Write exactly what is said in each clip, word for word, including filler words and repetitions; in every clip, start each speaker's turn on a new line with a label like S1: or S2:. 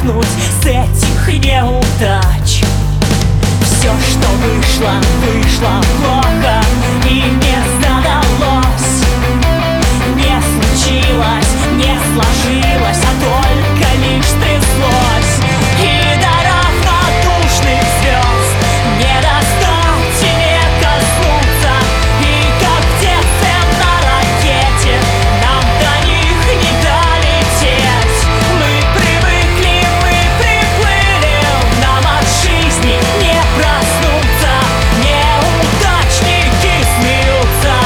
S1: сдохнуть с этих неудач. Все, что вышло, вышло плохо и не задалось. Не случилось, не сложилось, а только лишь тряслось. И до равнодушных звезд не достать и не коснуться. И как в детстве на ракете нам до них не долететь. Мы привыкли, мы приплыли, нам от жизни не проснуться. Неудачники смеются,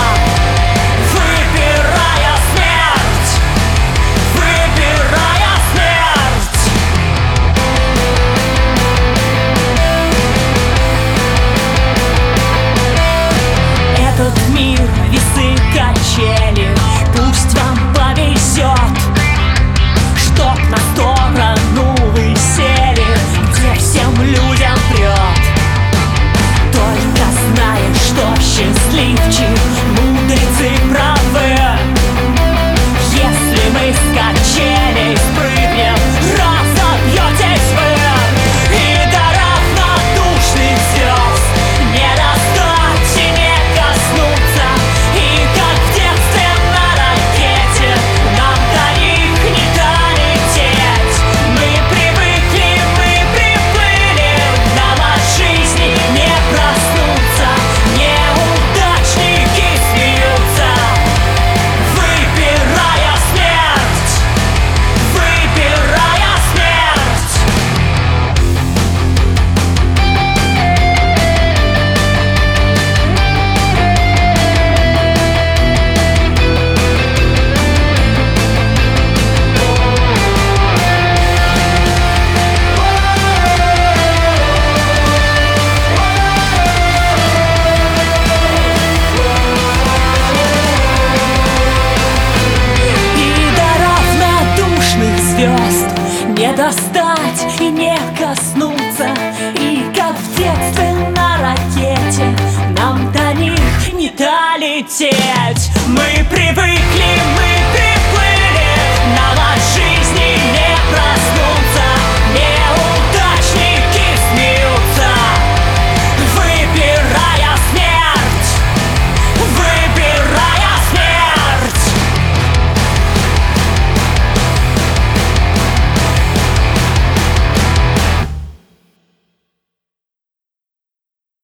S1: выбирая смерть, выбирая смерть. Этот мир — весы качели, пусть вам повезет, чтоб на сторону вы сели, где всем людям прет. Только знаешь, что счастливчик, мудрецы правы. Если мы с качелей спрыгнем, разобьетесь вы. И до равнодушных звезд не достать и не коснуться. И как в детстве на ракете нам до них не долететь. Мы привыкли, мы приплыли, нам от жизни не проснуться. Неудачники смеются, выбирая смерть, выбирая смерть. И до равнодушных звезд не достать и не коснуться. И как в детстве на ракете нам до них не долететь. Мы привыкли,